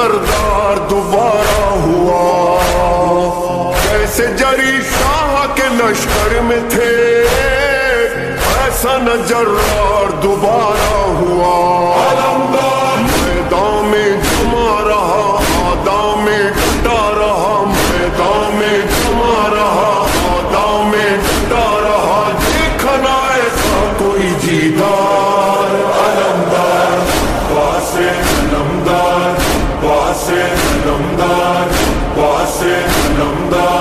सरदार दोबारा हुआ। कैसे जरी शाह के लश्कर में थे, ऐसा न जर्रार दोबारा हुआ। मैदान में जमा रहा, आदाम में डटा रहा, मैदान में जमा रहा, आदाम में डटा रहा। देखना ऐसा कोई जीत